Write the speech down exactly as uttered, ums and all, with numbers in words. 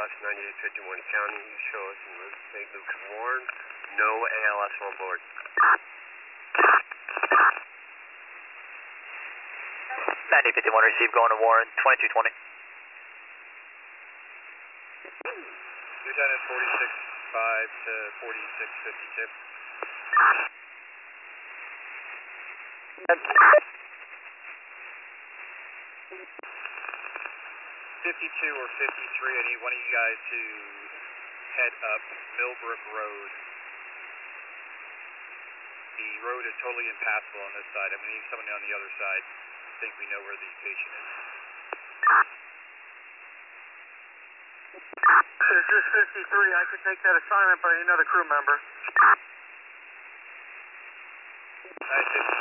Cross, ninety-eight fifty-one County, show us in Saint Luke's Warren, no A L S on board. ninety-eight fifty-one received, going to Warren, twenty-two twenty. Lieutenant forty-six five to forty-six fifty-two. fifty-two or fifty-three, I need one of you guys to head up Millbrook Road. The road is totally impassable on this side. I'm going to need someone on the other side. I think we know where the patient is. This is fifty-three. I could take that assignment, but I need another crew member. nine fifty